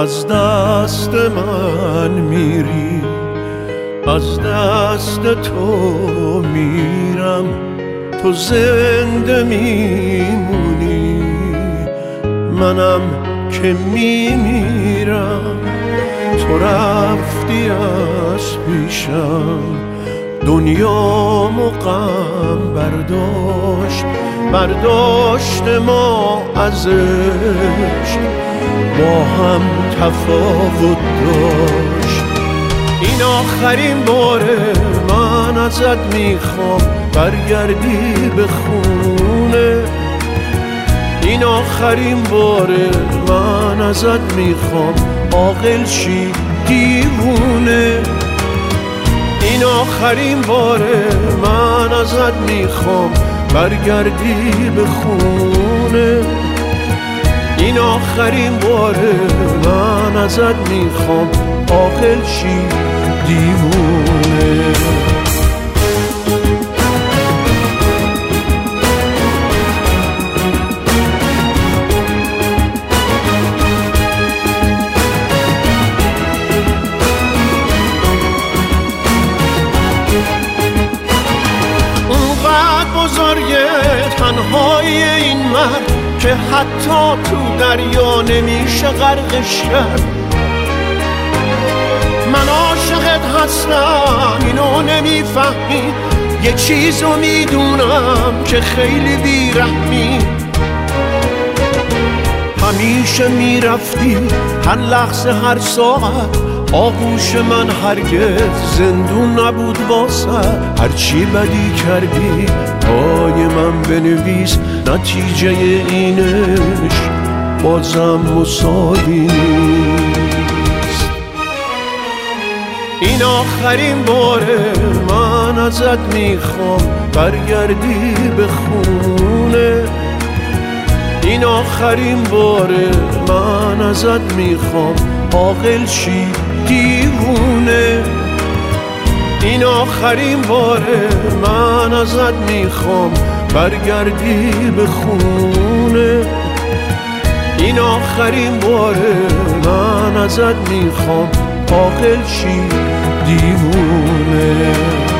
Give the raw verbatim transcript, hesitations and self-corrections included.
از دست من میری، از دست تو میرم، تو زنده میمونی، منم که میمیرم. تو رفتی از پیشم، دنیامو غم برداشت، برداشت ما ازش، با هم تفاوت داشت. این آخرین باره من ازت میخوام برگردی به خونه، این آخرین باره من ازت میخوام عاقل شی دیوونه. این آخرین باره من ازت میخوام برگردی به خونه، این آخرین باره من ازت میخوام عاقل شی دیوونه. بزرگه تنهایی این مرد که حتی تو دریا نمیشه غرقش کرد. من عاشقت هستم اینو نمیفهمی، یه چیزو میدونم که خیلی بیرحمی. همیشه میرفتی هر لحظه هر ساعت، آغوش من هرگز زندون نبود واسه. هرچی بدی کردی پای من بنویس، نتیجه اینش بازم مساوی نیست. این آخرین باره من ازت میخوام برگردی به خونه، این آخرین باره من ازت میخوام عاقل شی دیوونه. این آخرین باره من ازت میخوام برگردی به خونه، این آخرین باره من ازت میخوام عاقل شی دیوونه.